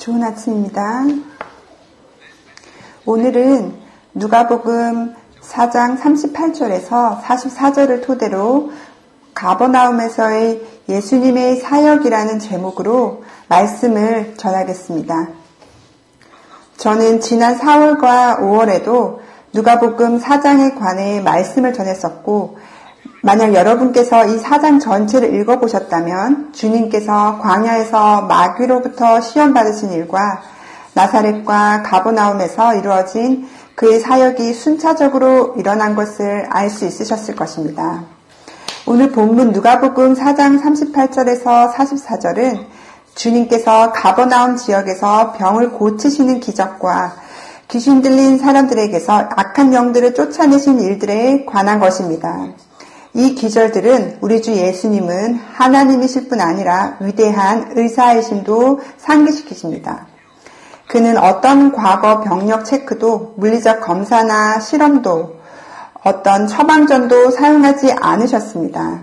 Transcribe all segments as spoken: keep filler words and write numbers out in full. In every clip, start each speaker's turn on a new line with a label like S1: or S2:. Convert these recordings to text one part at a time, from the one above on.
S1: 좋은 아침입니다. 오늘은 누가복음 사 장 삼십팔 절에서 사십사 절을 토대로 가버나움에서의 예수님의 사역이라는 제목으로 말씀을 전하겠습니다. 저는 지난 사월과 오월에도 누가복음 사 장에 관해 말씀을 전했었고, 만약 여러분께서 이 사 장 전체를 읽어보셨다면 주님께서 광야에서 마귀로부터 시험받으신 일과 나사렛과 가버나움에서 이루어진 그의 사역이 순차적으로 일어난 것을 알 수 있으셨을 것입니다. 오늘 본문 누가복음 사 장 삼십팔 절에서 사십사 절은 주님께서 가버나움 지역에서 병을 고치시는 기적과 귀신 들린 사람들에게서 악한 영들을 쫓아내신 일들에 관한 것입니다. 이 기절들은 우리 주 예수님은 하나님이실 뿐 아니라 위대한 의사이심도 상기시키십니다. 그는 어떤 과거 병력 체크도, 물리적 검사나 실험도, 어떤 처방전도 사용하지 않으셨습니다.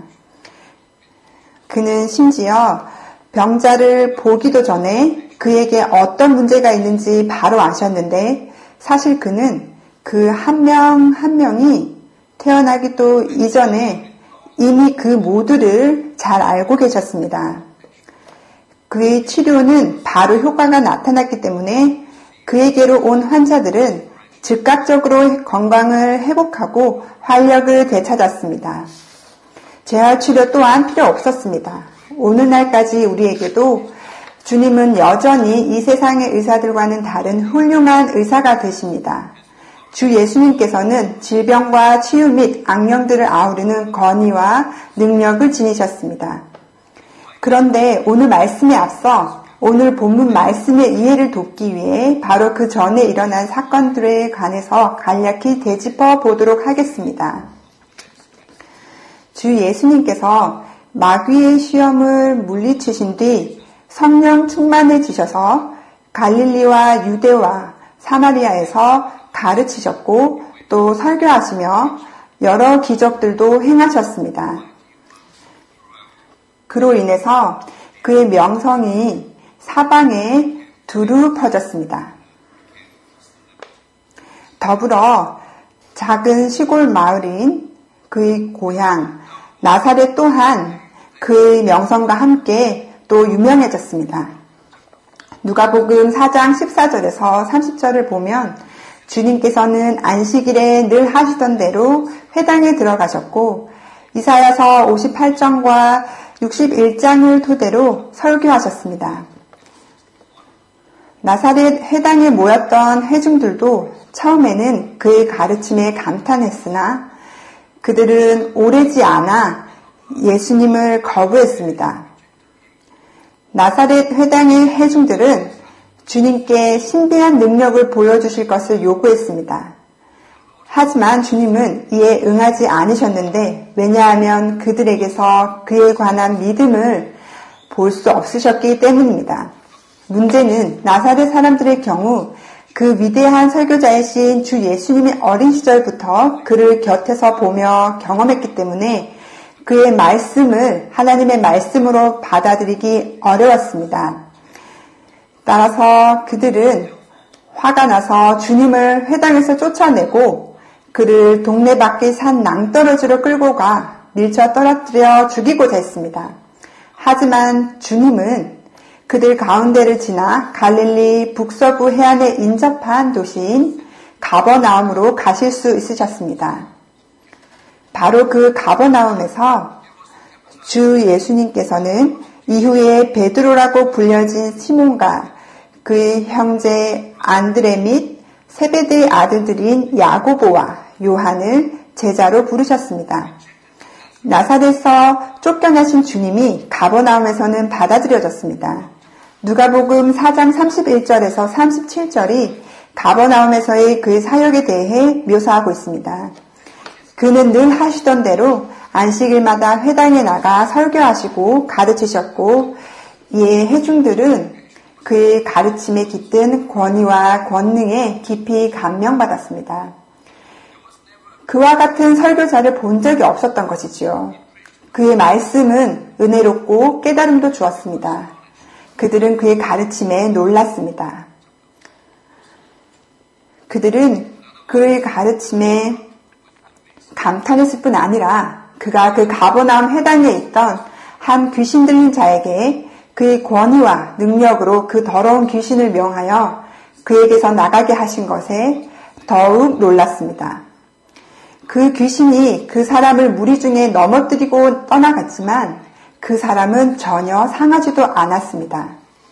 S1: 그는 심지어 병자를 보기도 전에 그에게 어떤 문제가 있는지 바로 아셨는데, 사실 그는 그 한 명 한 명이 태어나기도 이전에 이미 그 모두를 잘 알고 계셨습니다. 그의 치료는 바로 효과가 나타났기 때문에 그에게로 온 환자들은 즉각적으로 건강을 회복하고 활력을 되찾았습니다. 재활치료 또한 필요 없었습니다. 오늘날까지 우리에게도 주님은 여전히 이 세상의 의사들과는 다른 훌륭한 의사가 되십니다. 주 예수님께서는 질병과 치유 및 악령들을 아우르는 권위와 능력을 지니셨습니다. 그런데 오늘 말씀에 앞서 오늘 본문 말씀의 이해를 돕기 위해 바로 그 전에 일어난 사건들에 관해서 간략히 되짚어 보도록 하겠습니다. 주 예수님께서 마귀의 시험을 물리치신 뒤 성령 충만해지셔서 갈릴리와 유대와 사마리아에서 가르치셨고 또 설교하시며 여러 기적들도 행하셨습니다. 그로 인해서 그의 명성이 사방에 두루 퍼졌습니다. 더불어 작은 시골 마을인 그의 고향 나사렛 또한 그의 명성과 함께 또 유명해졌습니다. 누가복음 사 장 십사 절에서 삼십 절을 보면 주님께서는 안식일에 늘 하시던 대로 회당에 들어가셨고 이사야서 오십팔 장과 육십일 장을 토대로 설교하셨습니다. 나사렛 회당에 모였던 회중들도 처음에는 그의 가르침에 감탄했으나 그들은 오래지 않아 예수님을 거부했습니다. 나사렛 회당의 회중들은 주님께 신비한 능력을 보여주실 것을 요구했습니다. 하지만 주님은 이에 응하지 않으셨는데, 왜냐하면 그들에게서 그에 관한 믿음을 볼 수 없으셨기 때문입니다. 문제는 나사렛 사람들의 경우 그 위대한 설교자이신 주 예수님의 어린 시절부터 그를 곁에서 보며 경험했기 때문에 그의 말씀을 하나님의 말씀으로 받아들이기 어려웠습니다. 따라서 그들은 화가 나서 주님을 회당에서 쫓아내고 그를 동네 밖의 산 낭떠러지로 끌고 가 밀쳐 떨어뜨려 죽이고자 했습니다. 하지만 주님은 그들 가운데를 지나 갈릴리 북서부 해안에 인접한 도시인 가버나움으로 가실 수 있으셨습니다. 바로 그 가버나움에서 주 예수님께서는 이후에 베드로라고 불려진 시몬과 그의 형제 안드레 및 세베대의 아들들인 야고보와 요한을 제자로 부르셨습니다. 나사렛에서 쫓겨나신 주님이 가버나움에서는 받아들여졌습니다. 누가복음 사 장 삼십일 절에서 삼십칠 절이 가버나움에서의 그의 사역에 대해 묘사하고 있습니다. 그는 늘 하시던 대로 안식일마다 회당에 나가 설교하시고 가르치셨고, 이에 회중들은 그의 가르침에 깃든 권위와 권능에 깊이 감명받았습니다. 그와 같은 설교자를 본 적이 없었던 것이지요. 그의 말씀은 은혜롭고 깨달음도 주었습니다. 그들은 그의 가르침에 놀랐습니다. 그들은 그의 가르침에 감탄했을 뿐 아니라 그가 그 가버나움 회당에 있던 한 귀신 들린 자에게 그의 권위와 능력으로 그 더러운 귀신을 명하여 그에게서 나가게 하신 것에 더욱 놀랐습니다. 그 귀신이 그 사람을 무리 중에 넘어뜨리고 떠나갔지만 그 사람은 전혀 상하지도 않았습니다.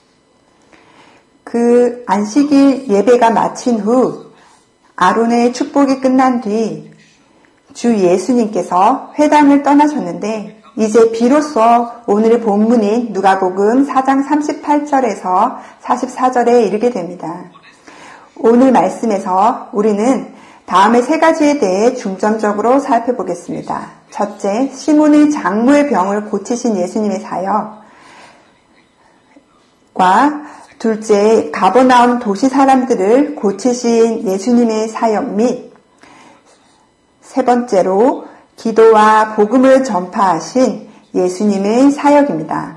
S1: 그 안식일 예배가 마친 후 아론의 축복이 끝난 뒤 주 예수님께서 회당을 떠나셨는데 이제 비로소 오늘의 본문인 누가복음 사 장 삼십팔 절에서 사십사 절에 이르게 됩니다. 오늘 말씀에서 우리는 다음의 세 가지에 대해 중점적으로 살펴보겠습니다. 첫째, 시몬의 장모의 병을 고치신 예수님의 사역과 둘째, 가버나움 도시 사람들을 고치신 예수님의 사역 및 세 번째로 기도와 복음을 전파하신 예수님의 사역입니다.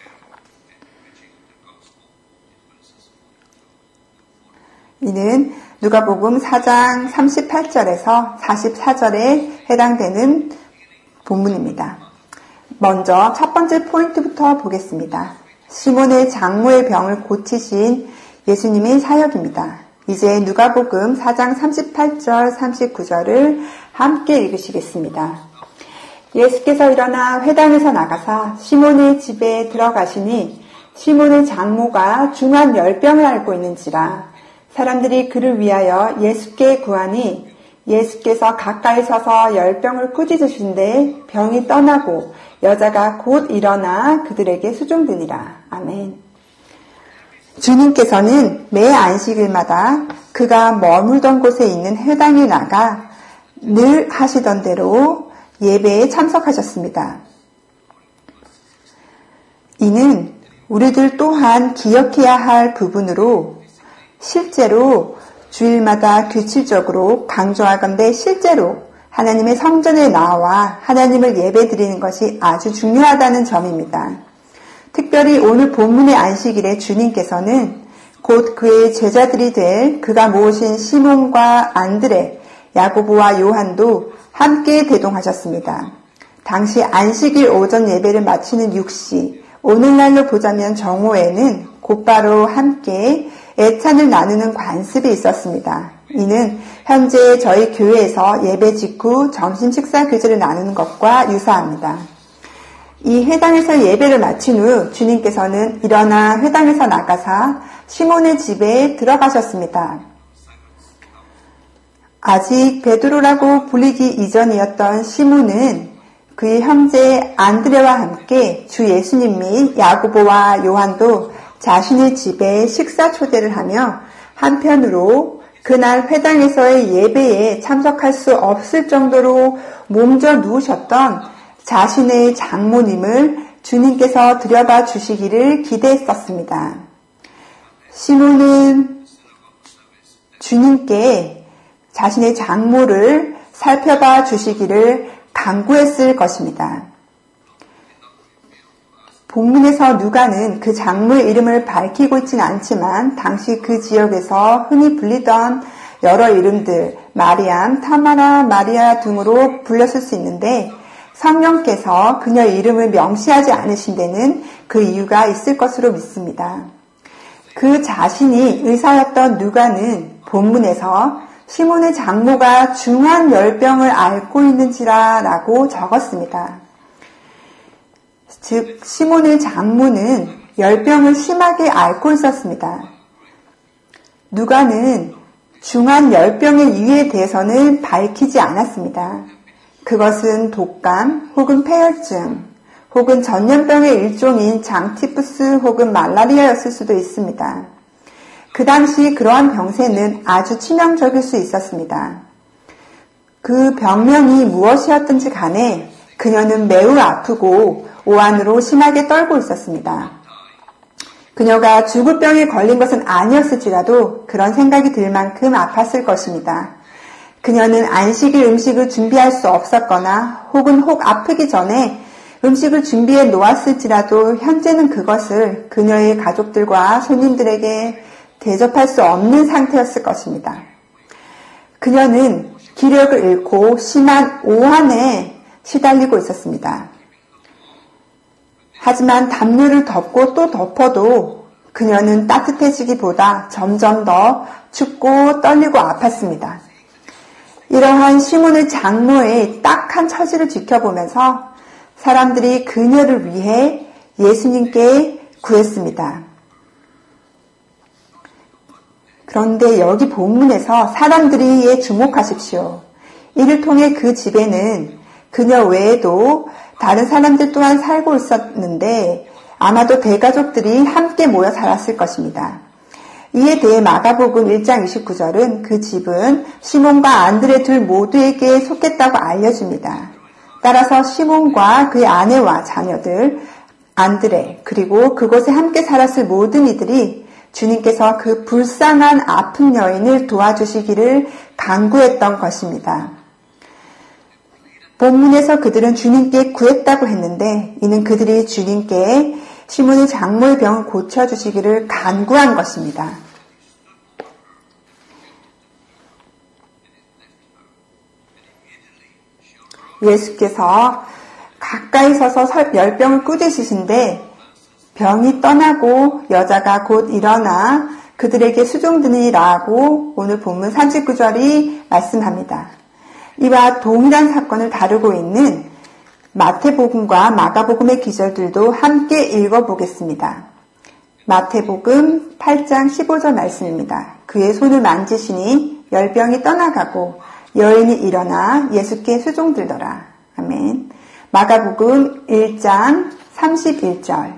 S1: 이는 누가복음 사 장 삼십팔 절에서 사십사 절에 해당되는 본문입니다. 먼저 첫 번째 포인트부터 보겠습니다. 시몬의 장모의 병을 고치신 예수님의 사역입니다. 이제 누가복음 사 장 삼십팔 절 삼십구 절을 함께 읽으시겠습니다. 예수께서 일어나 회당에서 나가사 시몬의 집에 들어가시니 시몬의 장모가 중한 열병을 앓고 있는지라 사람들이 그를 위하여 예수께 구하니 예수께서 가까이 서서 열병을 꾸짖으신데 병이 떠나고 여자가 곧 일어나 그들에게 수종드니라. 아멘. 주님께서는 매 안식일마다 그가 머물던 곳에 있는 회당에 나가 늘 하시던 대로 예배에 참석하셨습니다. 이는 우리들 또한 기억해야 할 부분으로 실제로 주일마다 규칙적으로 강조하건대 실제로 하나님의 성전에 나와 하나님을 예배드리는 것이 아주 중요하다는 점입니다. 특별히 오늘 본문의 안식일에 주님께서는 곧 그의 제자들이 될 그가 모으신 시몬과 안드레, 야고보와 요한도 함께 대동하셨습니다. 당시 안식일 오전 예배를 마치는 육 시, 오늘날로 보자면 정오에는 곧바로 함께 애찬을 나누는 관습이 있었습니다. 이는 현재 저희 교회에서 예배 직후 점심 식사 교제를 나누는 것과 유사합니다. 이 회당에서 예배를 마친 후 주님께서는 일어나 회당에서 나가사 시몬의 집에 들어가셨습니다. 아직 베드로라고 불리기 이전이었던 시몬은 그의 형제 안드레와 함께 주 예수님 및 야고보와 요한도 자신의 집에 식사 초대를 하며 한편으로 그날 회당에서의 예배에 참석할 수 없을 정도로 몸져 누우셨던 자신의 장모님을 주님께서 들여봐 주시기를 기대했었습니다. 시몬은 주님께 자신의 장모를 살펴봐 주시기를 간구했을 것입니다. 본문에서 누가는 그 장모의 이름을 밝히고 있지는 않지만 당시 그 지역에서 흔히 불리던 여러 이름들, 마리암, 타마라, 마리아 등으로 불렸을 수 있는데 성령께서 그녀의 이름을 명시하지 않으신 데는 그 이유가 있을 것으로 믿습니다. 그 자신이 의사였던 누가는 본문에서 시몬의 장모가 중한 열병을 앓고 있는지라 라고 적었습니다. 즉 시몬의 장모는 열병을 심하게 앓고 있었습니다. 누가는 중한 열병의 이유에 대해서는 밝히지 않았습니다. 그것은 독감 혹은 폐혈증 혹은 전염병의 일종인 장티푸스 혹은 말라리아였을 수도 있습니다. 그 당시 그러한 병세는 아주 치명적일 수 있었습니다. 그 병명이 무엇이었든지 간에 그녀는 매우 아프고 오한으로 심하게 떨고 있었습니다. 그녀가 죽을 병에 걸린 것은 아니었을지라도 그런 생각이 들 만큼 아팠을 것입니다. 그녀는 안식일 음식을 준비할 수 없었거나 혹은 혹 아프기 전에 음식을 준비해 놓았을지라도 현재는 그것을 그녀의 가족들과 손님들에게 대접할 수 없는 상태였을 것입니다. 그녀는 기력을 잃고 심한 오한에 시달리고 있었습니다. 하지만 담요를 덮고 또 덮어도 그녀는 따뜻해지기보다 점점 더 춥고 떨리고 아팠습니다. 이러한 시몬의 장모의 딱한 처지를 지켜보면서 사람들이 그녀를 위해 예수님께 구했습니다. 그런데 여기 본문에서 사람들이에 주목하십시오. 이를 통해 그 집에는 그녀 외에도 다른 사람들 또한 살고 있었는데 아마도 대가족들이 함께 모여 살았을 것입니다. 이에 대해 마가복음 일 장 이십구 절은 그 집은 시몬과 안드레 둘 모두에게 속했다고 알려줍니다. 따라서 시몬과 그의 아내와 자녀들, 안드레, 그리고 그곳에 함께 살았을 모든 이들이 주님께서 그 불쌍한 아픈 여인을 도와주시기를 간구했던 것입니다. 본문에서 그들은 주님께 구했다고 했는데 이는 그들이 주님께 시몬의 장모의 병을 고쳐주시기를 간구한 것입니다. 예수께서 가까이 서서 열병을 꾸짖으신데 병이 떠나고 여자가 곧 일어나 그들에게 수종드니라고 오늘 본문 삼십구 절이 말씀합니다. 이와 동일한 사건을 다루고 있는 마태복음과 마가복음의 기절들도 함께 읽어보겠습니다. 마태복음 팔 장 십오 절 말씀입니다. 그의 손을 만지시니 열병이 떠나가고 여인이 일어나 예수께 수종들더라. 아멘. 마가복음 일 장 삼십일 절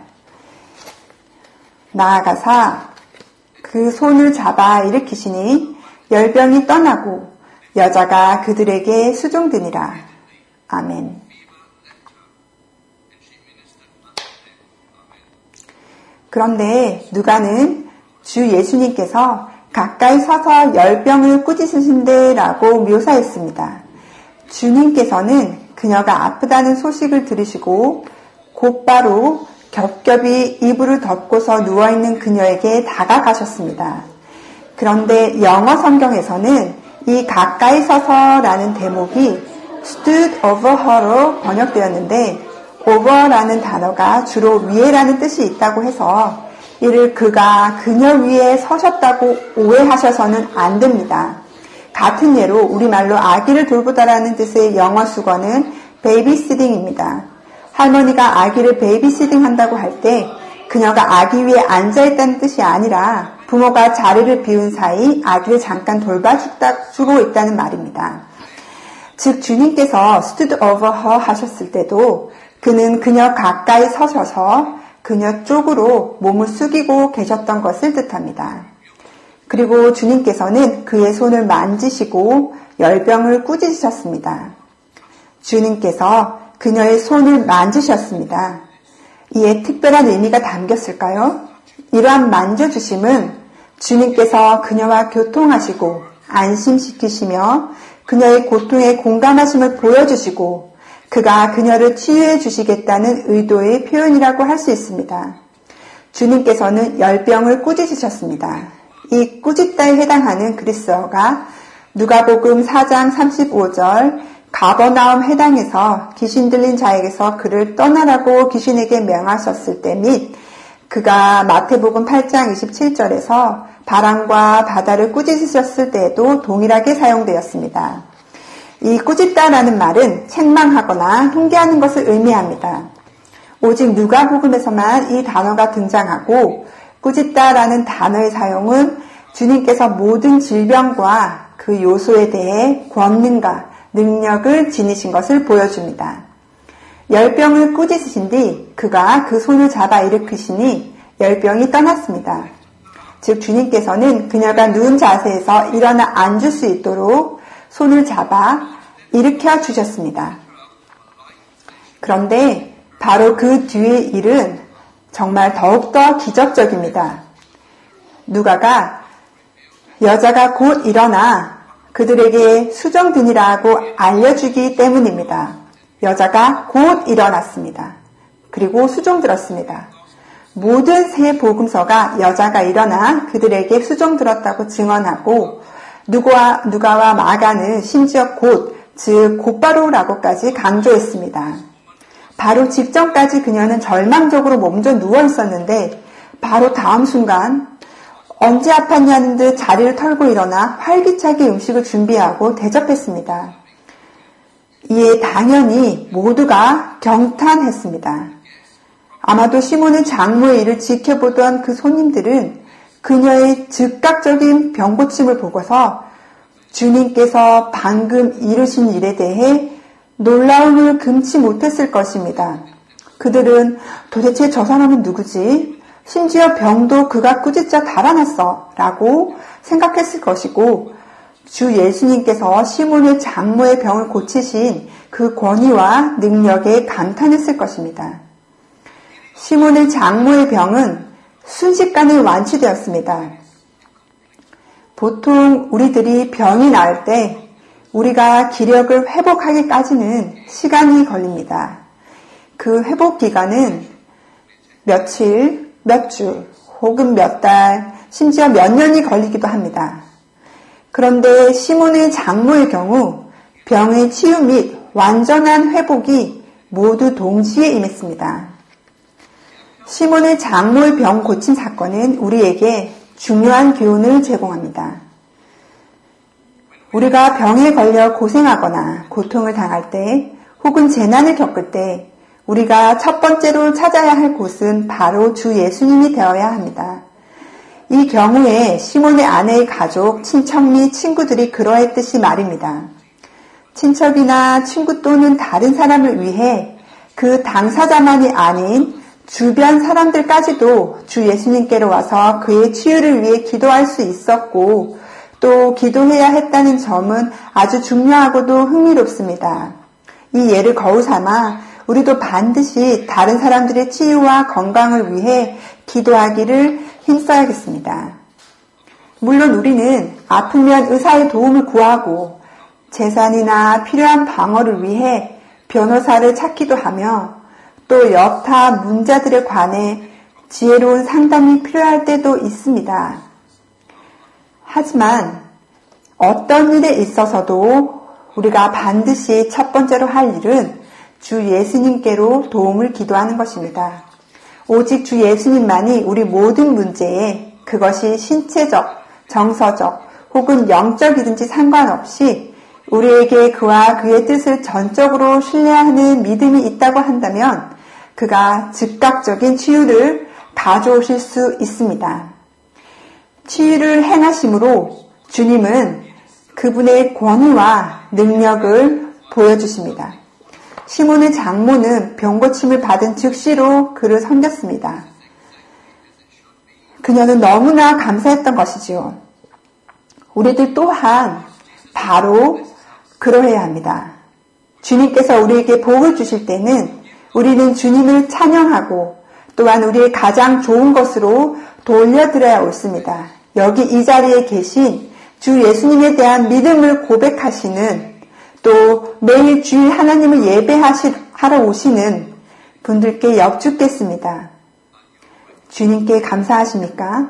S1: 나아가사 그 손을 잡아 일으키시니 열병이 떠나고 여자가 그들에게 수종드니라. 아멘. 그런데 누가는 주 예수님께서 가까이 서서 열병을 꾸짖으신대라고 묘사했습니다. 주님께서는 그녀가 아프다는 소식을 들으시고 곧바로 겹겹이 이불을 덮고서 누워있는 그녀에게 다가가셨습니다. 그런데 영어 성경에서는 이 가까이 서서라는 대목이 stood over her로 번역되었는데 over라는 단어가 주로 위에라는 뜻이 있다고 해서 이를 그가 그녀 위에 서셨다고 오해하셔서는 안 됩니다. 같은 예로 우리말로 아기를 돌보다라는 뜻의 영어 수거는 베이비시팅입니다. 할머니가 아기를 베이비시팅 한다고 할 때 그녀가 아기 위에 앉아있다는 뜻이 아니라 부모가 자리를 비운 사이 아기를 잠깐 돌봐주고 있다는 말입니다. 즉 주님께서 stood over her 하셨을 때도 그는 그녀 가까이 서셔서 그녀 쪽으로 몸을 숙이고 계셨던 것을 뜻합니다. 그리고 주님께서는 그의 손을 만지시고 열병을 꾸짖으셨습니다. 주님께서 그녀의 손을 만지셨습니다. 이에 특별한 의미가 담겼을까요? 이러한 만져주심은 주님께서 그녀와 교통하시고 안심시키시며 그녀의 고통에 공감하심을 보여주시고 그가 그녀를 치유해 주시겠다는 의도의 표현이라고 할 수 있습니다. 주님께서는 열병을 꾸짖으셨습니다. 이 꾸짖다에 해당하는 그리스어가 누가복음 사 장 삼십오 절 가버나움 해당에서 귀신 들린 자에게서 그를 떠나라고 귀신에게 명하셨을 때 및 그가 마태복음 팔 장 이십칠 절에서 바람과 바다를 꾸짖으셨을 때에도 동일하게 사용되었습니다. 이 꾸짖다라는 말은 책망하거나 훈계하는 것을 의미합니다. 오직 누가복음에서만 이 단어가 등장하고 꾸짖다라는 단어의 사용은 주님께서 모든 질병과 그 요소에 대해 권능과 능력을 지니신 것을 보여줍니다. 열병을 꾸짖으신 뒤 그가 그 손을 잡아 일으키시니 열병이 떠났습니다. 즉 주님께서는 그녀가 누운 자세에서 일어나 앉을 수 있도록 손을 잡아 일으켜 주셨습니다. 그런데 바로 그 뒤의 일은 정말 더욱더 기적적입니다. 누가가 여자가 곧 일어나 그들에게 수종드니라고 알려주기 때문입니다. 여자가 곧 일어났습니다. 그리고 수종 들었습니다. 모든 세 복음서가 여자가 일어나 그들에게 수종 들었다고 증언하고 누가와, 누가와 마가는 심지어 곧, 즉 곧바로라고까지 강조했습니다. 바로 직전까지 그녀는 절망적으로 몸져 누워 있었는데 바로 다음 순간 언제 아팠냐는 듯 자리를 털고 일어나 활기차게 음식을 준비하고 대접했습니다. 이에 당연히 모두가 경탄했습니다. 아마도 시몬의 장모의 일을 지켜보던 그 손님들은 그녀의 즉각적인 병고침을 보고서 주님께서 방금 이루신 일에 대해 놀라움을 금치 못했을 것입니다. 그들은 도대체 저 사람은 누구지? 심지어 병도 그가 꾸짖자 달아났어 라고 생각했을 것이고 주 예수님께서 시몬의 장모의 병을 고치신 그 권위와 능력에 감탄했을 것입니다. 시몬의 장모의 병은 순식간에 완치되었습니다. 보통 우리들이 병이 나을 때 우리가 기력을 회복하기까지는 시간이 걸립니다. 그 회복 기간은 며칠, 몇 주, 혹은 몇 달, 심지어 몇 년이 걸리기도 합니다. 그런데 시몬의 장모의 경우 병의 치유 및 완전한 회복이 모두 동시에 임했습니다. 시몬의 장모의 병 고친 사건은 우리에게 중요한 교훈을 제공합니다. 우리가 병에 걸려 고생하거나 고통을 당할 때 혹은 재난을 겪을 때 우리가 첫 번째로 찾아야 할 곳은 바로 주 예수님이 되어야 합니다. 이 경우에 시몬의 아내의 가족, 친척 및 친구들이 그러했듯이 말입니다. 친척이나 친구 또는 다른 사람을 위해 그 당사자만이 아닌 주변 사람들까지도 주 예수님께로 와서 그의 치유를 위해 기도할 수 있었고 또 기도해야 했다는 점은 아주 중요하고도 흥미롭습니다. 이 예를 거울 삼아 우리도 반드시 다른 사람들의 치유와 건강을 위해 기도하기를 힘써야겠습니다. 물론 우리는 아프면 의사의 도움을 구하고 재산이나 필요한 방어를 위해 변호사를 찾기도 하며 또 여타 문제들에 관해 지혜로운 상담이 필요할 때도 있습니다. 하지만 어떤 일에 있어서도 우리가 반드시 첫 번째로 할 일은 주 예수님께로 도움을 기도하는 것입니다. 오직 주 예수님만이 우리 모든 문제에 그것이 신체적, 정서적 혹은 영적이든지 상관없이 우리에게 그와 그의 뜻을 전적으로 신뢰하는 믿음이 있다고 한다면 그가 즉각적인 치유를 가져오실 수 있습니다. 치유를 행하심으로 주님은 그분의 권위와 능력을 보여주십니다. 시몬의 장모는 병고침을 받은 즉시로 그를 섬겼습니다. 그녀는 너무나 감사했던 것이지요. 우리들 또한 바로 그러해야 합니다. 주님께서 우리에게 복을 주실 때는 우리는 주님을 찬양하고 또한 우리의 가장 좋은 것으로 돌려드려야 옳습니다. 여기 이 자리에 계신 주 예수님에 대한 믿음을 고백하시는 또 매일 주일 하나님을 예배하러 오시는 분들께 여쭙겠습니다. 주님께 감사하십니까?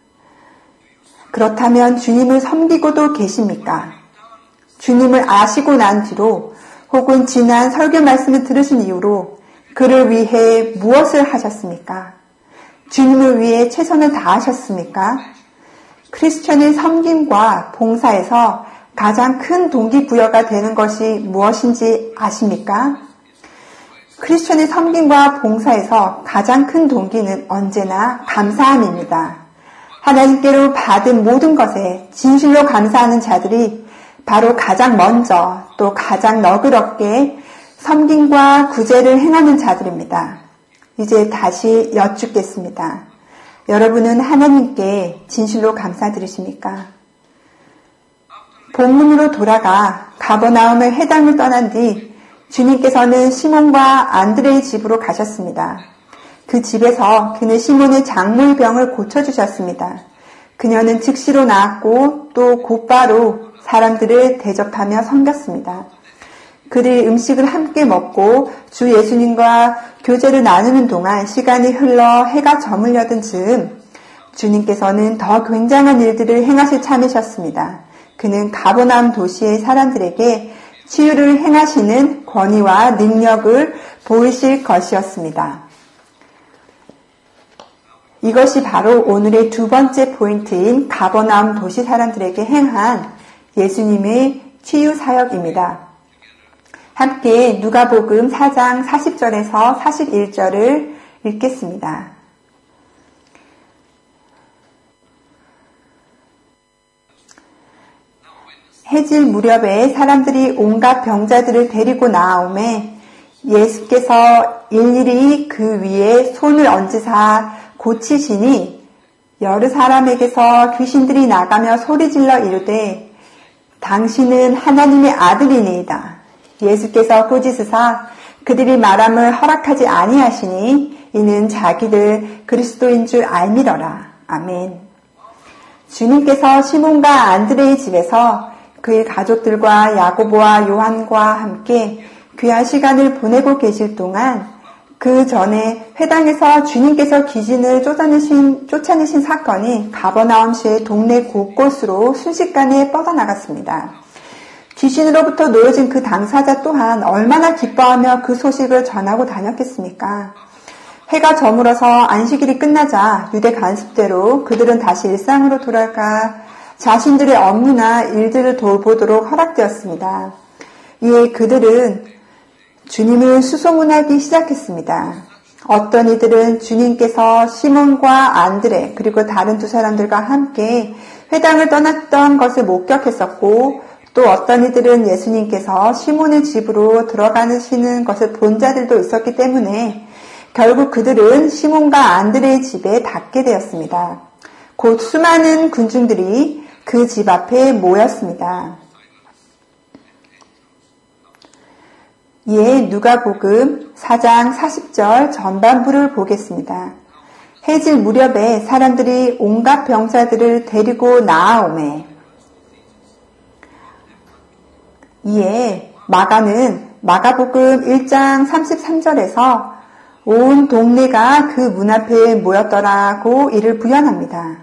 S1: 그렇다면 주님을 섬기고도 계십니까? 주님을 아시고 난 뒤로 혹은 지난 설교 말씀을 들으신 이후로 그를 위해 무엇을 하셨습니까? 주님을 위해 최선을 다하셨습니까? 크리스천의 섬김과 봉사에서 가장 큰 동기부여가 되는 것이 무엇인지 아십니까? 크리스천의 섬김과 봉사에서 가장 큰 동기는 언제나 감사함입니다. 하나님께로 받은 모든 것에 진실로 감사하는 자들이 바로 가장 먼저 또 가장 너그럽게 섬김과 구제를 행하는 자들입니다. 이제 다시 여쭙겠습니다. 여러분은 하나님께 진실로 감사드리십니까? 본문으로 돌아가 가버나움의 회당을 떠난 뒤 주님께서는 시몬과 안드레의 집으로 가셨습니다. 그 집에서 그는 시몬의 장모의 병을 고쳐주셨습니다. 그녀는 즉시로 나았고 또 곧바로 사람들을 대접하며 섬겼습니다. 그들이 음식을 함께 먹고 주 예수님과 교제를 나누는 동안 시간이 흘러 해가 저물려든 즈음 주님께서는 더 굉장한 일들을 행하실 참이셨습니다. 그는 가버나움 도시의 사람들에게 치유를 행하시는 권위와 능력을 보이실 것이었습니다. 이것이 바로 오늘의 두 번째 포인트인 가버나움 도시 사람들에게 행한 예수님의 치유 사역입니다. 함께 누가복음 사 장 사십 절에서 사십일 절을 읽겠습니다. 해질 무렵에 사람들이 온갖 병자들을 데리고 나아오매 예수께서 일일이 그 위에 손을 얹으사 고치시니 여러 사람에게서 귀신들이 나가며 소리질러 이르되 당신은 하나님의 아들이니이다. 예수께서 꾸짖으사 그들이 말함을 허락하지 아니하시니 이는 자기들 그리스도인 줄 알미러라. 아멘. 주님께서 시몬과 안드레의 집에서 그의 가족들과 야고보와 요한과 함께 귀한 시간을 보내고 계실 동안 그 전에 회당에서 주님께서 귀신을 쫓아내신, 쫓아내신 사건이 가버나움시의 동네 곳곳으로 순식간에 뻗어나갔습니다. 귀신으로부터 놓여진 그 당사자 또한 얼마나 기뻐하며 그 소식을 전하고 다녔겠습니까? 해가 저물어서 안식일이 끝나자 유대 관습대로 그들은 다시 일상으로 돌아가 자신들의 업무나 일들을 돌보도록 허락되었습니다. 이에 그들은 주님을 수소문하기 시작했습니다. 어떤 이들은 주님께서 시몬과 안드레 그리고 다른 두 사람들과 함께 회당을 떠났던 것을 목격했었고 또 어떤 이들은 예수님께서 시몬의 집으로 들어가시는 것을 본 자들도 있었기 때문에 결국 그들은 시몬과 안드레의 집에 닿게 되었습니다. 곧 수많은 군중들이 그 집 앞에 모였습니다. 이에 누가복음 사 장 사십 절 전반부를 보겠습니다. 해질 무렵에 사람들이 온갖 병자들을 데리고 나아오매 이에 마가는 마가복음 일 장 삼십삼 절에서 온 동네가 그 문 앞에 모였더라고 이를 부연합니다.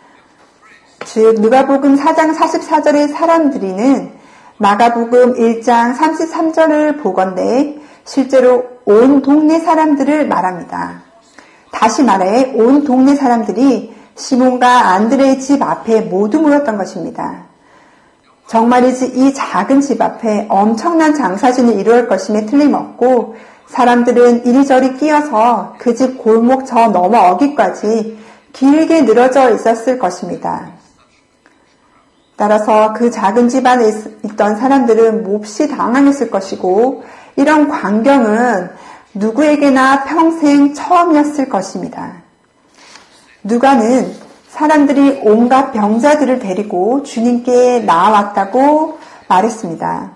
S1: 즉 누가복음 사 장 사십사 절의 사람들이는 마가복음 일 장 삼십삼 절을 보건대 실제로 온 동네 사람들을 말합니다. 다시 말해 온 동네 사람들이 시몬과 안드레의 집 앞에 모두 모였던 것입니다. 정말이지 이 작은 집 앞에 엄청난 장사진이 이루어질 것임에 틀림없고 사람들은 이리저리 끼어서 그 집 골목 저 너머 어귀까지 길게 늘어져 있었을 것입니다. 따라서 그 작은 집안에 있던 사람들은 몹시 당황했을 것이고 이런 광경은 누구에게나 평생 처음이었을 것입니다. 누가는 사람들이 온갖 병자들을 데리고 주님께 나아왔다고 말했습니다.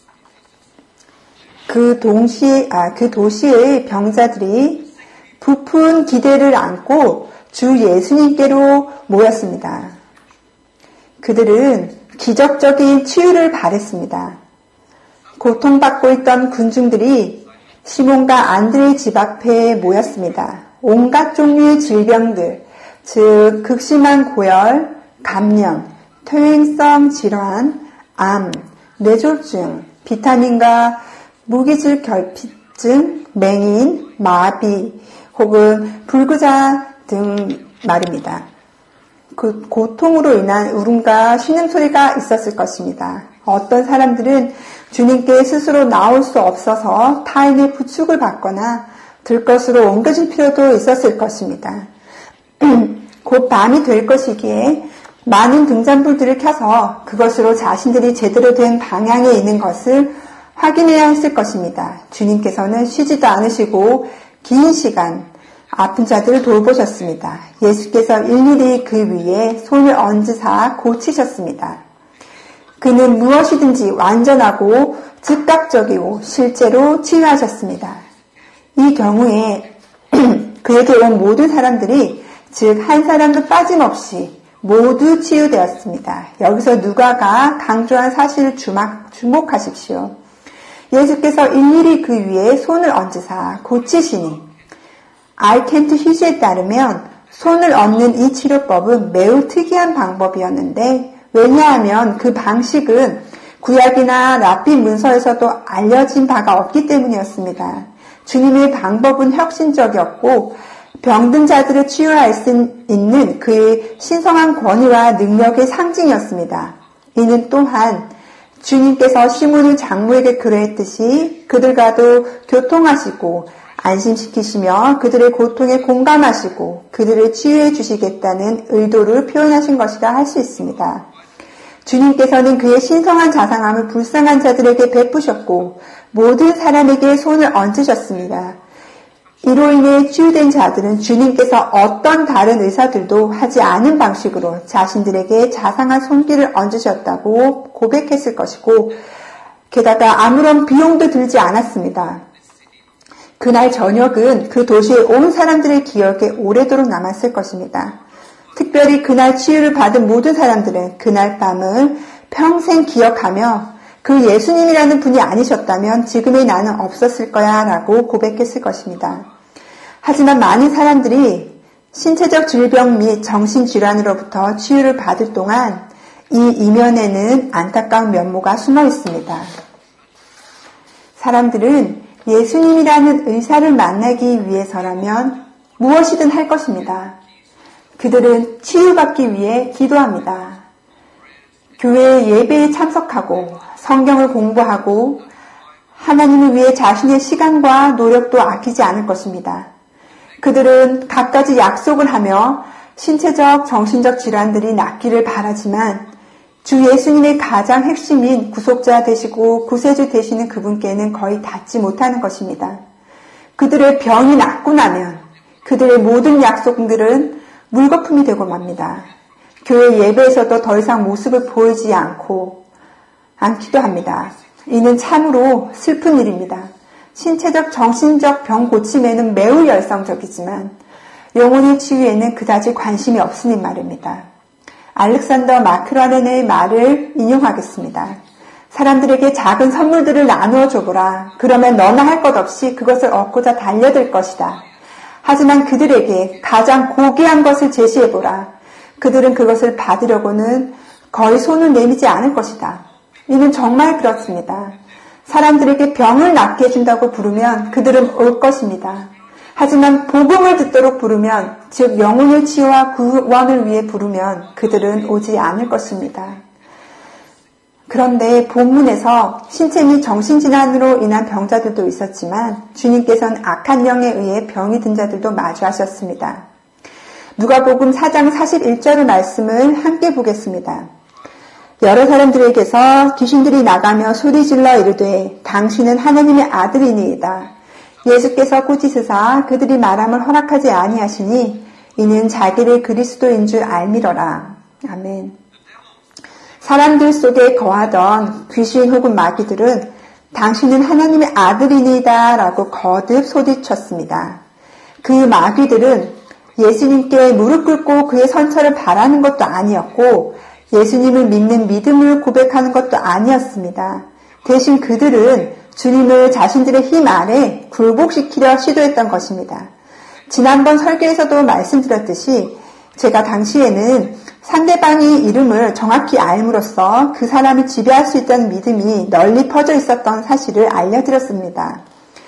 S1: 그 동시, 아, 그 도시의 병자들이 부푼 기대를 안고 주 예수님께로 모였습니다. 그들은 기적적인 치유를 바랬습니다. 고통받고 있던 군중들이 시몬과 안드레의 집 앞에 모였습니다. 온갖 종류의 질병들, 즉 극심한 고열, 감염, 퇴행성 질환, 암, 뇌졸중, 비타민과 무기질 결핍증, 맹인, 마비 혹은 불구자 등 말입니다. 그 고통으로 인한 울음과 신음소리가 있었을 것입니다. 어떤 사람들은 주님께 스스로 나올 수 없어서 타인의 부축을 받거나 들것으로 옮겨질 필요도 있었을 것입니다. 곧 밤이 될 것이기에 많은 등잔불들을 켜서 그것으로 자신들이 제대로 된 방향에 있는 것을 확인해야 했을 것입니다. 주님께서는 쉬지도 않으시고 긴 시간 아픈 자들을 돌보셨습니다. 예수께서 일일이 그 위에 손을 얹으사 고치셨습니다. 그는 무엇이든지 완전하고 즉각적이고 실제로 치유하셨습니다. 이 경우에 그에게 온 모든 사람들이 즉 한 사람도 빠짐없이 모두 치유되었습니다. 여기서 누가가 강조한 사실을 주목하십시오. 예수께서 일일이 그 위에 손을 얹으사 고치시니 알켄트 희수에 따르면 손을 얹는 이 치료법은 매우 특이한 방법이었는데 왜냐하면 그 방식은 구약이나 랍비 문서에서도 알려진 바가 없기 때문이었습니다. 주님의 방법은 혁신적이었고 병든 자들을 치유할 수 있는 그의 신성한 권위와 능력의 상징이었습니다. 이는 또한 주님께서 시몬의 장모에게 그러했듯이 그들과도 교통하시고 안심시키시며 그들의 고통에 공감하시고 그들을 치유해 주시겠다는 의도를 표현하신 것이라 할 수 있습니다. 주님께서는 그의 신성한 자상함을 불쌍한 자들에게 베푸셨고 모든 사람에게 손을 얹으셨습니다. 이로 인해 치유된 자들은 주님께서 어떤 다른 의사들도 하지 않은 방식으로 자신들에게 자상한 손길을 얹으셨다고 고백했을 것이고 게다가 아무런 비용도 들지 않았습니다. 그날 저녁은 그 도시의 온 사람들의 기억에 오래도록 남았을 것입니다. 특별히 그날 치유를 받은 모든 사람들은 그날 밤을 평생 기억하며 그 예수님이라는 분이 아니셨다면 지금의 나는 없었을 거야 라고 고백했을 것입니다. 하지만 많은 사람들이 신체적 질병 및 정신질환으로부터 치유를 받을 동안 이 이면에는 안타까운 면모가 숨어 있습니다. 사람들은 예수님이라는 의사를 만나기 위해서라면 무엇이든 할 것입니다. 그들은 치유받기 위해 기도합니다. 교회 예배에 참석하고 성경을 공부하고 하나님을 위해 자신의 시간과 노력도 아끼지 않을 것입니다. 그들은 갖가지 약속을 하며 신체적, 정신적 질환들이 낫기를 바라지만 주 예수님의 가장 핵심인 구속자 되시고 구세주 되시는 그분께는 거의 닿지 못하는 것입니다. 그들의 병이 낫고 나면 그들의 모든 약속들은 물거품이 되고 맙니다. 교회 예배에서도 더 이상 모습을 보이지 않고 않기도 합니다. 이는 참으로 슬픈 일입니다. 신체적, 정신적 병 고침에는 매우 열성적이지만 영혼의 치유에는 그다지 관심이 없으니 말입니다. 알렉산더 마크라렌의 말을 인용하겠습니다. 사람들에게 작은 선물들을 나누어 줘보라. 그러면 너나 할 것 없이 그것을 얻고자 달려들 것이다. 하지만 그들에게 가장 고귀한 것을 제시해보라. 그들은 그것을 받으려고는 거의 손을 내미지 않을 것이다. 이는 정말 그렇습니다. 사람들에게 병을 낫게 해준다고 부르면 그들은 올 것입니다. 하지만 복음을 듣도록 부르면, 즉 영혼의 치유와 구원을 위해 부르면 그들은 오지 않을 것입니다. 그런데 본문에서 신체 및 정신질환으로 인한 병자들도 있었지만 주님께서는 악한 영에 의해 병이 든 자들도 마주하셨습니다. 누가복음 사 장 사십일 절의 말씀을 함께 보겠습니다. 여러 사람들에게서 귀신들이 나가며 소리질러 이르되 당신은 하나님의 아들이니이다. 예수께서 꾸짖으사 그들이 말함을 허락하지 아니하시니 이는 자기를 그리스도인 줄 알미러라. 아멘. 사람들 속에 거하던 귀신 혹은 마귀들은 당신은 하나님의 아들이니이다 라고 거듭 소리쳤습니다. 그 마귀들은 예수님께 무릎 꿇고 그의 선처를 바라는 것도 아니었고 예수님을 믿는 믿음을 고백하는 것도 아니었습니다. 대신 그들은 주님을 자신들의 힘 아래 굴복시키려 시도했던 것입니다. 지난번 설교에서도 말씀드렸듯이 제가 당시에는 상대방의 이름을 정확히 알므로써 그 사람을 지배할 수 있다는 믿음이 널리 퍼져 있었던 사실을 알려드렸습니다.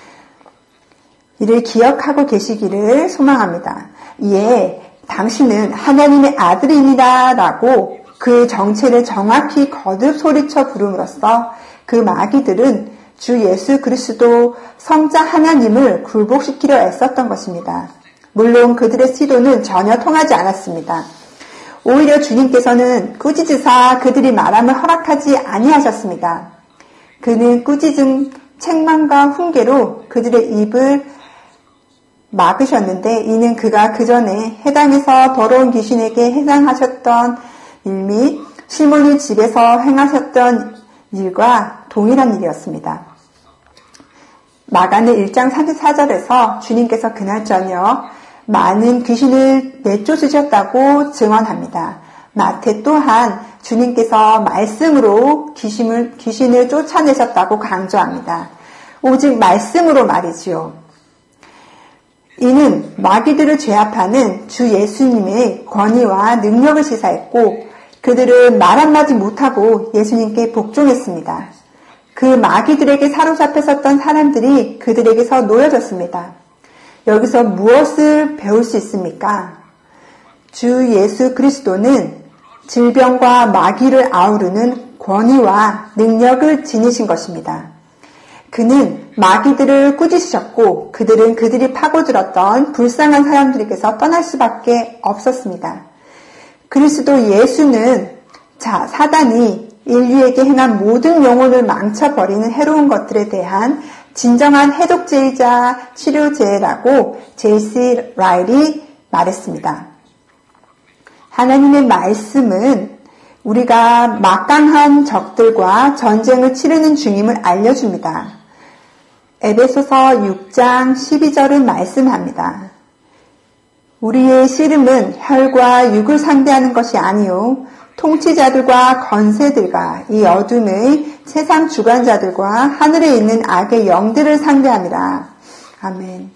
S1: 이를 기억하고 계시기를 소망합니다. 이에 당신은 하나님의 아들입니다 라고 그의 정체를 정확히 거듭 소리쳐 부름으로써 그 마귀들은 주 예수 그리스도 성자 하나님을 굴복시키려 애썼던 것입니다. 물론 그들의 시도는 전혀 통하지 않았습니다. 오히려 주님께서는 꾸짖으사 그들이 말함을 허락하지 아니하셨습니다. 그는 꾸짖은 책망과 훈계로 그들의 입을 막으셨는데 이는 그가 그 전에 해당에서 더러운 귀신에게 해당하셨던 일 및 시몬의 집에서 행하셨던 일과 동일한 일이었습니다. 마가는 일 장 삼십사 절에서 주님께서 그날 저녁 많은 귀신을 내쫓으셨다고 증언합니다. 마태 또한 주님께서 말씀으로 귀신을, 귀신을 쫓아내셨다고 강조합니다. 오직 말씀으로 말이지요. 이는 마귀들을 제압하는 주 예수님의 권위와 능력을 시사했고 그들은 말 한마디 못하고 예수님께 복종했습니다. 그 마귀들에게 사로잡혀 섰던 사람들이 그들에게서 놓여졌습니다. 여기서 무엇을 배울 수 있습니까? 주 예수 그리스도는 질병과 마귀를 아우르는 권위와 능력을 지니신 것입니다. 그는 마귀들을 꾸짖으셨고 그들은 그들이 파고들었던 불쌍한 사람들에게서 떠날 수밖에 없었습니다. 그리스도 예수는 자 사단이 인류에게 행한 모든 영혼을 망쳐버리는 해로운 것들에 대한 진정한 해독제이자 치료제라고 제이씨 라일이 말했습니다. 하나님의 말씀은 우리가 막강한 적들과 전쟁을 치르는 중임을 알려줍니다. 에베소서 육 장 십이 절은 말씀합니다. 우리의 씨름은 혈과 육을 상대하는 것이 아니요 통치자들과 권세들과 이 어둠의 세상 주관자들과 하늘에 있는 악의 영들을 상대함이라. 아멘.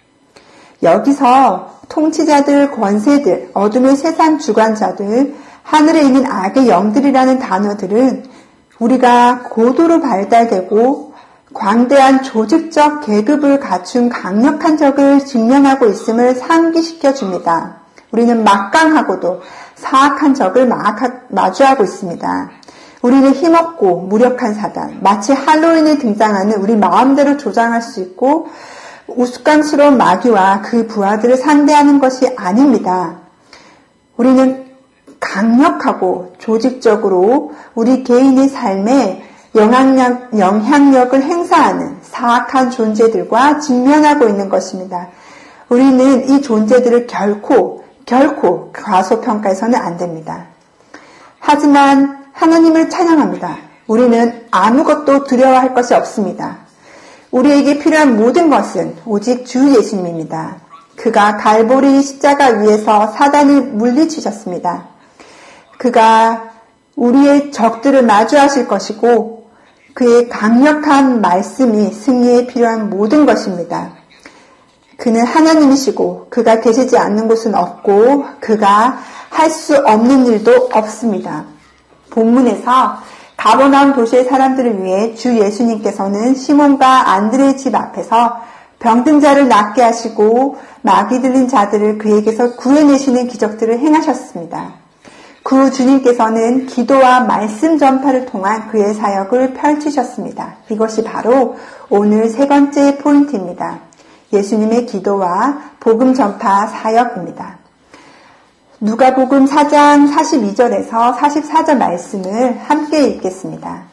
S1: 여기서 통치자들, 권세들, 어둠의 세상 주관자들, 하늘에 있는 악의 영들이라는 단어들은 우리가 고도로 발달되고 광대한 조직적 계급을 갖춘 강력한 적을 직면하고 있음을 상기시켜 줍니다. 우리는 막강하고도 사악한 적을 마주하고 있습니다. 우리는 힘없고 무력한 사단, 마치 할로윈에 등장하는 우리 마음대로 조장할 수 있고 우스꽝스러운 마귀와 그 부하들을 상대하는 것이 아닙니다. 우리는 강력하고 조직적으로 우리 개인의 삶에 영향력, 영향력을 행사하는 사악한 존재들과 직면하고 있는 것입니다. 우리는 이 존재들을 결코 결코 과소평가해서는 안 됩니다. 하지만 하나님을 찬양합니다. 우리는 아무것도 두려워할 것이 없습니다. 우리에게 필요한 모든 것은 오직 주 예수님입니다. 그가 갈보리 십자가 위에서 사단을 물리치셨습니다. 그가 우리의 적들을 마주하실 것이고 그의 강력한 말씀이 승리에 필요한 모든 것입니다. 그는 하나님이시고 그가 계시지 않는 곳은 없고 그가 할 수 없는 일도 없습니다. 본문에서 가버나움 도시의 사람들을 위해 주 예수님께서는 시몬과 안드레의 집 앞에서 병든 자를 낫게 하시고 마귀 들린 자들을 그에게서 구해내시는 기적들을 행하셨습니다. 그 주님께서는 기도와 말씀 전파를 통한 그의 사역을 펼치셨습니다. 이것이 바로 오늘 세 번째 포인트입니다. 예수님의 기도와 복음 전파 사역입니다. 누가복음 사 장 사십이 절에서 사십사 절 말씀을 함께 읽겠습니다.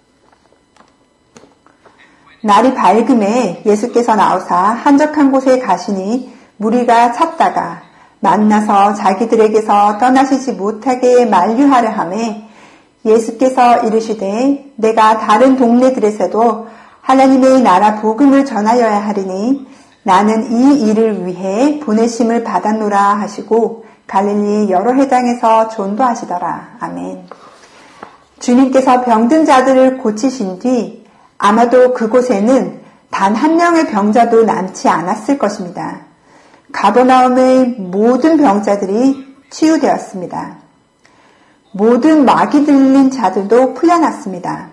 S1: 날이 밝음에 예수께서 나오사 한적한 곳에 가시니 무리가 찾다가 만나서 자기들에게서 떠나시지 못하게 만류하려 하매 예수께서 이르시되 내가 다른 동네들에서도 하나님의 나라 복음을 전하여야 하리니 나는 이 일을 위해 보내심을 받았노라 하시고 갈릴리 여러 회당에서 전도하시더라. 아멘. 주님께서 병든 자들을 고치신 뒤 아마도 그곳에는 단 한 명의 병자도 남지 않았을 것입니다. 가버나움의 모든 병자들이 치유되었습니다. 모든 마귀 들린 자들도 풀려났습니다.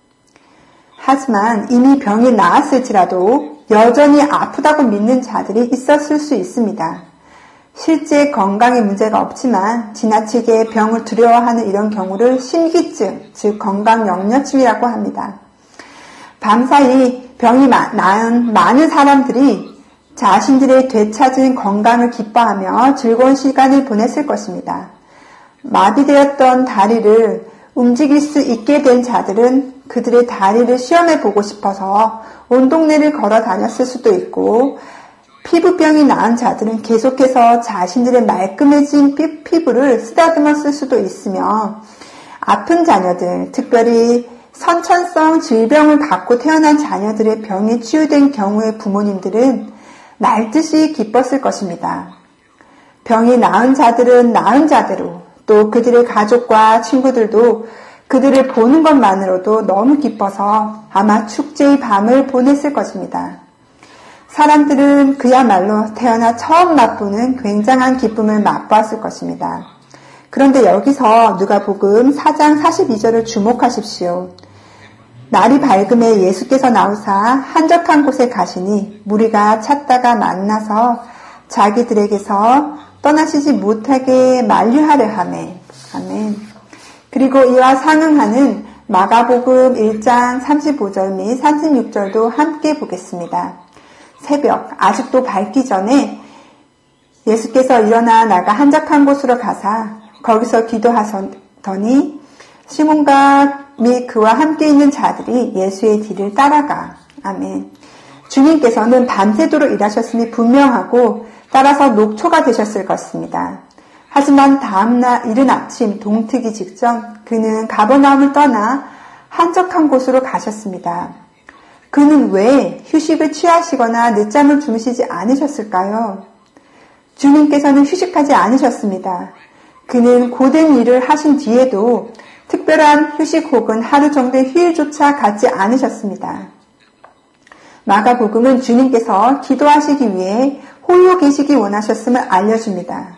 S1: 하지만 이미 병이 나았을지라도 여전히 아프다고 믿는 자들이 있었을 수 있습니다. 실제 건강에 문제가 없지만 지나치게 병을 두려워하는 이런 경우를 심기증, 즉 건강역류증이라고 합니다. 밤사이 병이 나은 많은 사람들이 자신들의 되찾은 건강을 기뻐하며 즐거운 시간을 보냈을 것입니다. 마비되었던 다리를 움직일 수 있게 된 자들은 그들의 다리를 시험해 보고 싶어서 온 동네를 걸어 다녔을 수도 있고, 피부병이 나은 자들은 계속해서 자신들의 말끔해진 피부를 쓰다듬어 쓸 수도 있으며, 아픈 자녀들, 특별히 선천성 질병을 갖고 태어난 자녀들의 병이 치유된 경우의 부모님들은 날듯이 기뻤을 것입니다. 병이 나은 자들은 나은 자대로, 또 그들의 가족과 친구들도 그들을 보는 것만으로도 너무 기뻐서 아마 축제의 밤을 보냈을 것입니다. 사람들은 그야말로 태어나 처음 맛보는 굉장한 기쁨을 맛보았을 것입니다. 그런데 여기서 누가복음 사 장 사십이 절을 주목하십시오. 날이 밝음에 예수께서 나오사 한적한 곳에 가시니 무리가 찾다가 만나서 자기들에게서 떠나시지 못하게 만류하려 하매. 아멘. 그리고 이와 상응하는 마가복음 일 장 삼십오 절 및 삼십육 절도 함께 보겠습니다. 새벽 아직도 밝기 전에 예수께서 일어나 나가 한적한 곳으로 가사 거기서 기도하더니 시몬과 및 그와 함께 있는 자들이 예수의 뒤를 따라가. 아멘. 주님께서는 밤새도록 일하셨으니 분명하고 따라서 녹초가 되셨을 것입니다. 하지만 다음날 이른 아침 동트기 직전 그는 가버나움을 떠나 한적한 곳으로 가셨습니다. 그는 왜 휴식을 취하시거나 늦잠을 주무시지 않으셨을까요? 주님께서는 휴식하지 않으셨습니다. 그는 고된 일을 하신 뒤에도 특별한 휴식 혹은 하루 정도의 휴일조차 갖지 않으셨습니다. 마가복음은 주님께서 기도하시기 위해 홀로 계시기 원하셨음을 알려줍니다.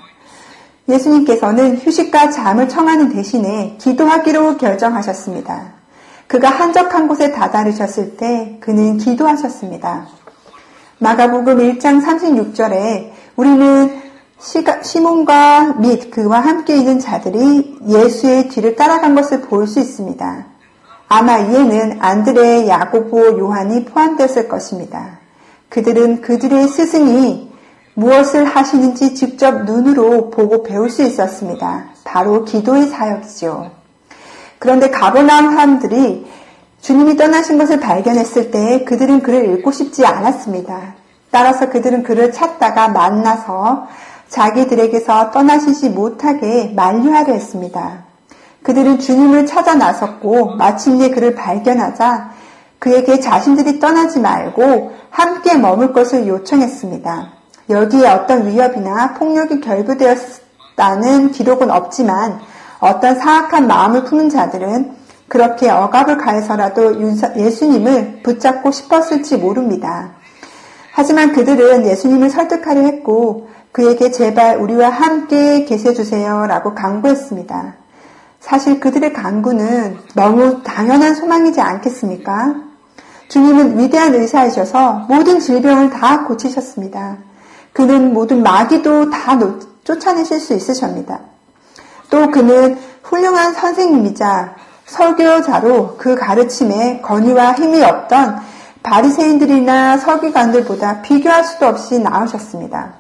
S1: 예수님께서는 휴식과 잠을 청하는 대신에 기도하기로 결정하셨습니다. 그가 한적한 곳에 다다르셨을 때 그는 기도하셨습니다. 마가복음 일 장 삼십육 절에 우리는 시가, 시몬과 및 그와 함께 있는 자들이 예수의 뒤를 따라간 것을 볼 수 있습니다. 아마 이에는 안드레, 야고보, 요한이 포함되었을 것입니다. 그들은 그들의 스승이 무엇을 하시는지 직접 눈으로 보고 배울 수 있었습니다. 바로 기도의 사역이죠. 그런데 가버나움 사람들이 주님이 떠나신 것을 발견했을 때 그들은 그를 읽고 싶지 않았습니다. 따라서 그들은 그를 찾다가 만나서 자기들에게서 떠나시지 못하게 만류하려 했습니다. 그들은 주님을 찾아 나섰고 마침내 그를 발견하자 그에게 자신들이 떠나지 말고 함께 머물 것을 요청했습니다. 여기에 어떤 위협이나 폭력이 결부되었다는 기록은 없지만 어떤 사악한 마음을 품은 자들은 그렇게 억압을 가해서라도 예수님을 붙잡고 싶었을지 모릅니다. 하지만 그들은 예수님을 설득하려 했고 그에게 제발 우리와 함께 계셔주세요 라고 강구했습니다. 사실 그들의 강구는 너무 당연한 소망이지 않겠습니까? 주님은 위대한 의사이셔서 모든 질병을 다 고치셨습니다. 그는 모든 마귀도 다 쫓아내실 수 있으십니다. 또 그는 훌륭한 선생님이자 설교자로 그 가르침에 권위와 힘이 없던 바리새인들이나 서기관들보다 비교할 수도 없이 나으셨습니다.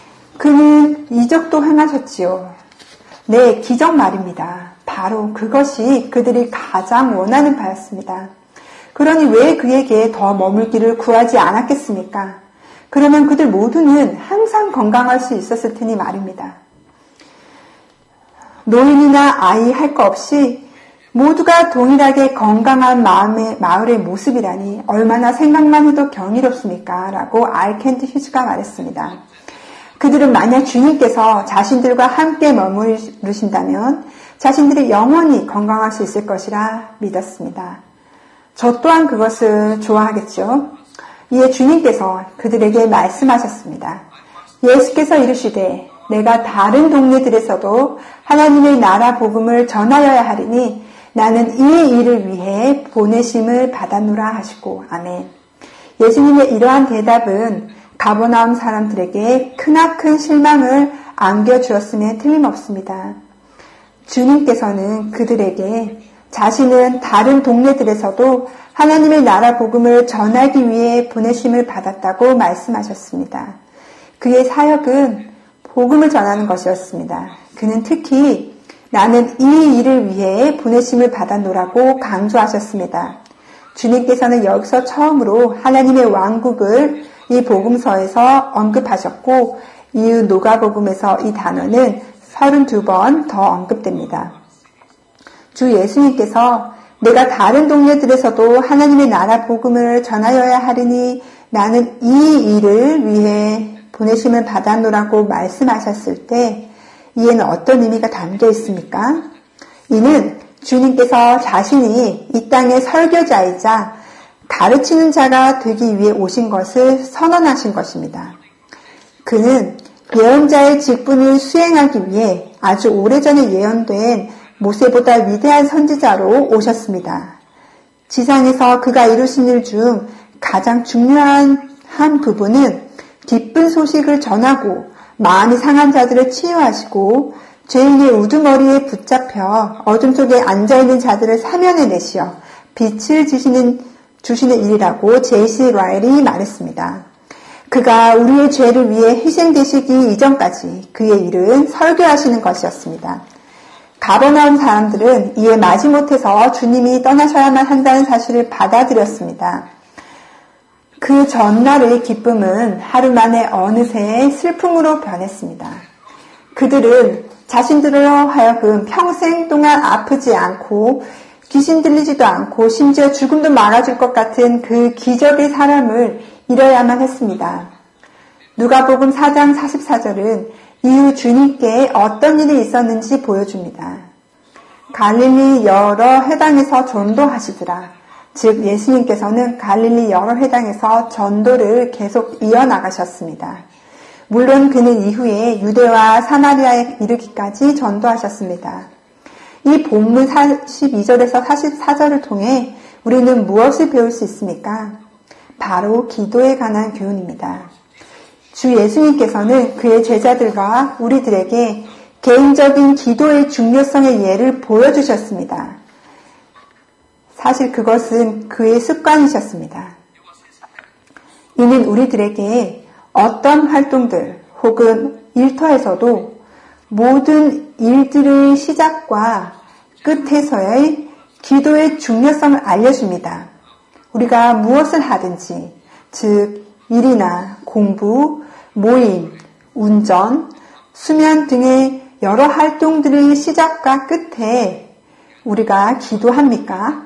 S1: 그는 이적도 행하셨지요. 네, 기적 말입니다. 바로 그것이 그들이 가장 원하는 바였습니다. 그러니 왜 그에게 더 머물기를 구하지 않았겠습니까? 그러면 그들 모두는 항상 건강할 수 있었을 테니 말입니다. 노인이나 아이 할 것 없이 모두가 동일하게 건강한 마음의, 마을의 모습이라니 얼마나 생각만 해도 경이롭습니까? 라고 알켄트 휴즈가 말했습니다. 그들은 만약 주님께서 자신들과 함께 머무르신다면 자신들이 영원히 건강할 수 있을 것이라 믿었습니다. 저 또한 그것을 좋아하겠죠. 이에 주님께서 그들에게 말씀하셨습니다. 예수께서 이르시되 내가 다른 동네들에서도 하나님의 나라 복음을 전하여야 하리니 나는 이 일을 위해 보내심을 받았노라 하시고 아멘. 예수님의 이러한 대답은 가버나움 사람들에게 크나큰 실망을 안겨주었음에 틀림없습니다. 주님께서는 그들에게 자신은 다른 동네들에서도 하나님의 나라 복음을 전하기 위해 보내심을 받았다고 말씀하셨습니다. 그의 사역은 복음을 전하는 것이었습니다. 그는 특히 나는 이 일을 위해 보내심을 받았노라고 강조하셨습니다. 주님께서는 여기서 처음으로 하나님의 왕국을 이 복음서에서 언급하셨고 이후 누가복음에서 이 단어는 서른두 번 더 언급됩니다. 주 예수님께서 내가 다른 동네들에서도 하나님의 나라 복음을 전하여야 하리니 나는 이 일을 위해 보내심을 받았노라고 말씀하셨을 때 이에는 어떤 의미가 담겨 있습니까? 이는 주님께서 자신이 이 땅의 설교자이자 가르치는 자가 되기 위해 오신 것을 선언하신 것입니다. 그는 예언자의 직분을 수행하기 위해 아주 오래전에 예언된 모세보다 위대한 선지자로 오셨습니다. 지상에서 그가 이루신 일 중 가장 중요한 한 부분은 기쁜 소식을 전하고 마음이 상한 자들을 치유하시고 죄인의 우두머리에 붙잡혀 어둠 속에 앉아있는 자들을 사면해내시어 빛을 주시는, 주시는 일이라고 제이씨 라일이 말했습니다. 그가 우리의 죄를 위해 희생되시기 이전까지 그의 일은 설교하시는 것이었습니다. 가버나움 사람들은 이에 마지못해서 주님이 떠나셔야만 한다는 사실을 받아들였습니다. 그 전날의 기쁨은 하루 만에 어느새 슬픔으로 변했습니다. 그들은 자신들로 하여금 평생 동안 아프지 않고 귀신 들리지도 않고 심지어 죽음도 말아줄 것 같은 그 기적의 사람을 잃어야만 했습니다. 누가복음 사 장 사십사 절은 이후 주님께 어떤 일이 있었는지 보여줍니다. 갈릴리 여러 회당에서 전도하시더라. 즉 예수님께서는 갈릴리 여러 회당에서 전도를 계속 이어나가셨습니다. 물론 그는 이후에 유대와 사마리아에 이르기까지 전도하셨습니다. 이 본문 사십이 절에서 사십사 절을 통해 우리는 무엇을 배울 수 있습니까? 바로 기도에 관한 교훈입니다. 주 예수님께서는 그의 제자들과 우리들에게 개인적인 기도의 중요성의 예를 보여주셨습니다. 사실 그것은 그의 습관이셨습니다. 이는 우리들에게 어떤 활동들 혹은 일터에서도 모든 일들의 시작과 끝에서의 기도의 중요성을 알려줍니다. 우리가 무엇을 하든지, 즉 일이나 공부, 모임, 운전, 수면 등의 여러 활동들의 시작과 끝에 우리가 기도합니까?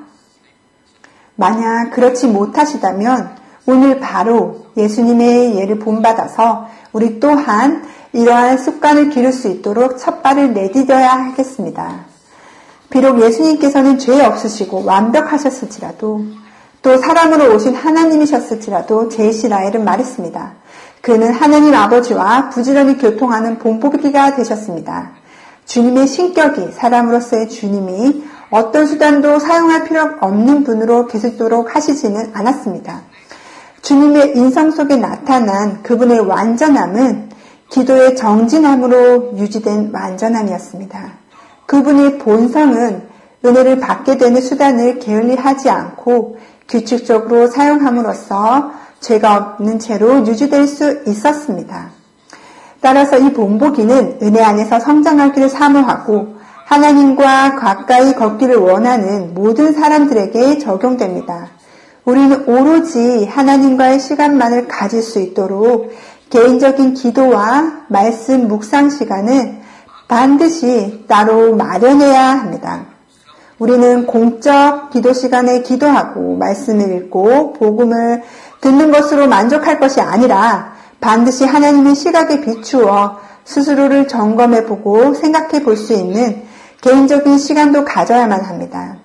S1: 만약 그렇지 못하시다면 오늘 바로 예수님의 예를 본받아서 우리 또한 이러한 습관을 기를 수 있도록 첫발을 내디뎌야 하겠습니다. 비록 예수님께서는 죄 없으시고 완벽하셨을지라도 또 사람으로 오신 하나님이셨을지라도 제이씨 라일은 말했습니다. 그는 하나님 아버지와 부지런히 교통하는 본보기가 되셨습니다. 주님의 신격이 사람으로서의 주님이 어떤 수단도 사용할 필요 없는 분으로 계시도록 하시지는 않았습니다. 주님의 인성 속에 나타난 그분의 완전함은 기도의 정진함으로 유지된 완전함이었습니다. 그분의 본성은 은혜를 받게 되는 수단을 게을리하지 않고 규칙적으로 사용함으로써 죄가 없는 채로 유지될 수 있었습니다. 따라서 이 본보기는 은혜 안에서 성장하기를 사모하고 하나님과 가까이 걷기를 원하는 모든 사람들에게 적용됩니다. 우리는 오로지 하나님과의 시간만을 가질 수 있도록 개인적인 기도와 말씀 묵상 시간은 반드시 따로 마련해야 합니다. 우리는 공적 기도 시간에 기도하고 말씀을 읽고 복음을 듣는 것으로 만족할 것이 아니라 반드시 하나님의 시각에 비추어 스스로를 점검해보고 생각해 볼 수 있는 개인적인 시간도 가져야만 합니다.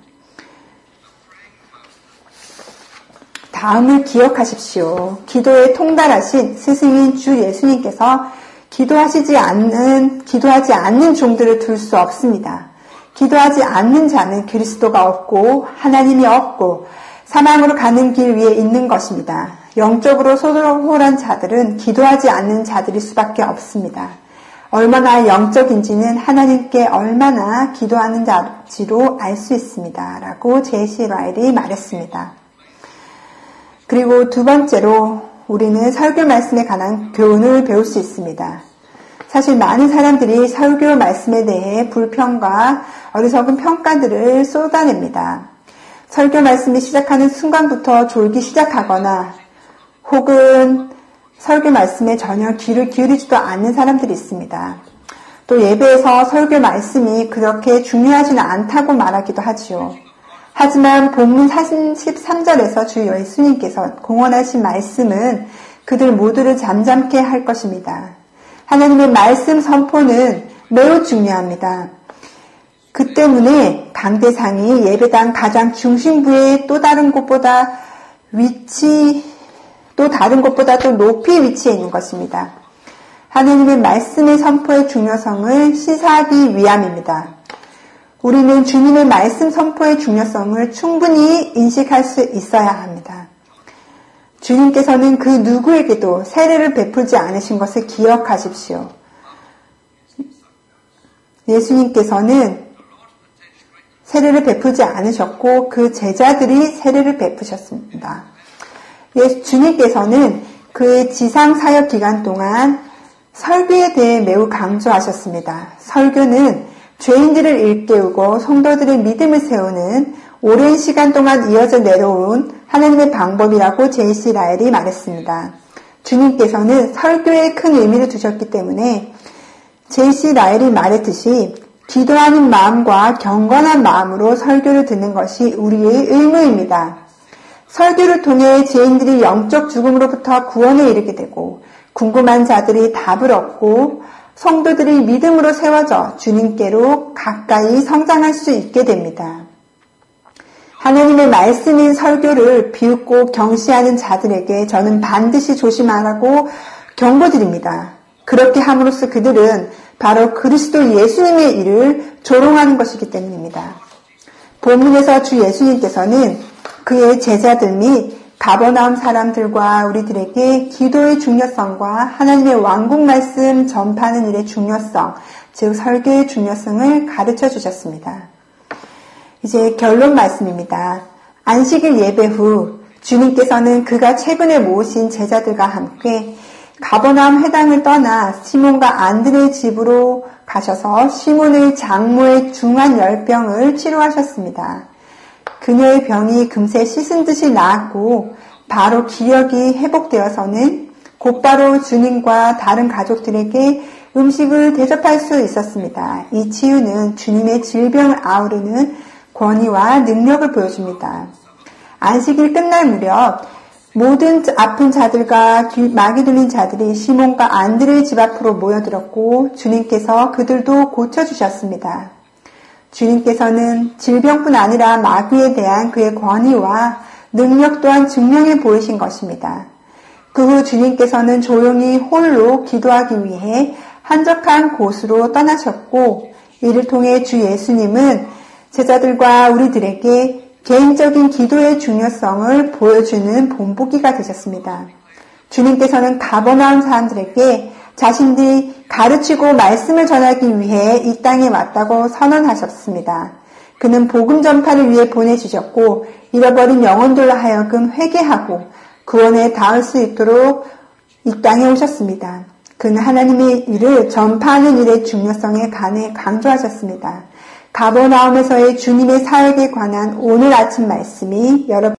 S1: 다음을 기억하십시오. 기도에 통달하신 스승인 주 예수님께서 기도하시지 않는, 기도하지 않는 종들을 둘 수 없습니다. 기도하지 않는 자는 그리스도가 없고 하나님이 없고 사망으로 가는 길 위에 있는 것입니다. 영적으로 소홀한 자들은 기도하지 않는 자들일 수밖에 없습니다. 얼마나 영적인지는 하나님께 얼마나 기도하는 자지로 알 수 있습니다. 라고 제이씨 라일이 말했습니다. 그리고 두 번째로 우리는 설교 말씀에 관한 교훈을 배울 수 있습니다. 사실 많은 사람들이 설교 말씀에 대해 불평과 어리석은 평가들을 쏟아냅니다. 설교 말씀이 시작하는 순간부터 졸기 시작하거나 혹은 설교 말씀에 전혀 귀를 기울이지도 않는 사람들이 있습니다. 또 예배에서 설교 말씀이 그렇게 중요하지는 않다고 말하기도 하지요. 하지만 본문 사십삼 절에서 주 예수님께서 공언하신 말씀은 그들 모두를 잠잠케 할 것입니다. 하나님의 말씀 선포는 매우 중요합니다. 그 그 때문에 강대상이 예배당 가장 중심부에 또 다른 곳보다 위치, 또 다른 곳보다 또 높이 위치해 있는 것입니다. 하나님의 말씀의 선포의 중요성을 시사하기 위함입니다. 우리는 주님의 말씀 선포의 중요성을 충분히 인식할 수 있어야 합니다. 주님께서는 그 누구에게도 세례를 베풀지 않으신 것을 기억하십시오. 예수님께서는 세례를 베풀지 않으셨고 그 제자들이 세례를 베푸셨습니다. 예, 주님께서는 그의 지상 사역 기간 동안 설교에 대해 매우 강조하셨습니다. 설교는 죄인들을 일깨우고 성도들의 믿음을 세우는 오랜 시간 동안 이어져 내려온 하나님의 방법이라고 제이씨 라엘이 말했습니다. 주님께서는 설교에 큰 의미를 두셨기 때문에 제이씨 라엘이 말했듯이 기도하는 마음과 경건한 마음으로 설교를 듣는 것이 우리의 의무입니다. 설교를 통해 죄인들이 영적 죽음으로부터 구원에 이르게 되고 궁금한 자들이 답을 얻고 성도들이 믿음으로 세워져 주님께로 가까이 성장할 수 있게 됩니다. 하나님의 말씀인 설교를 비웃고 경시하는 자들에게 저는 반드시 조심하라고 경고드립니다. 그렇게 함으로써 그들은 바로 그리스도 예수님의 일을 조롱하는 것이기 때문입니다. 본문에서 주 예수님께서는 그의 제자들 및 가버나움 사람들과 우리들에게 기도의 중요성과 하나님의 왕국 말씀 전파하는 일의 중요성, 즉 설교의 중요성을 가르쳐 주셨습니다. 이제 결론 말씀입니다. 안식일 예배 후 주님께서는 그가 최근에 모으신 제자들과 함께 가버나움 회당을 떠나 시몬과 안드레의 집으로 가셔서 시몬의 장모의 중한 열병을 치료하셨습니다. 그녀의 병이 금세 씻은 듯이 나았고 바로 기력이 회복되어서는 곧바로 주님과 다른 가족들에게 음식을 대접할 수 있었습니다. 이 치유는 주님의 질병을 아우르는 권위와 능력을 보여줍니다. 안식일 끝날 무렵 모든 아픈 자들과 마귀 들린 자들이 시몬과 안드레의 집 앞으로 모여들었고 주님께서 그들도 고쳐주셨습니다. 주님께서는 질병뿐 아니라 마귀에 대한 그의 권위와 능력 또한 증명해 보이신 것입니다. 그 후 주님께서는 조용히 홀로 기도하기 위해 한적한 곳으로 떠나셨고 이를 통해 주 예수님은 제자들과 우리들에게 개인적인 기도의 중요성을 보여주는 본보기가 되셨습니다. 주님께서는 가버나움 사람들에게 자신들이 가르치고 말씀을 전하기 위해 이 땅에 왔다고 선언하셨습니다. 그는 복음 전파를 위해 보내주셨고 잃어버린 영혼들로 하여금 회개하고 구원에 닿을 수 있도록 이 땅에 오셨습니다. 그는 하나님의 일을 전파하는 일의 중요성에 관해 강조하셨습니다. 가버나움에서의 주님의 사역에 관한 오늘 아침 말씀이 여러분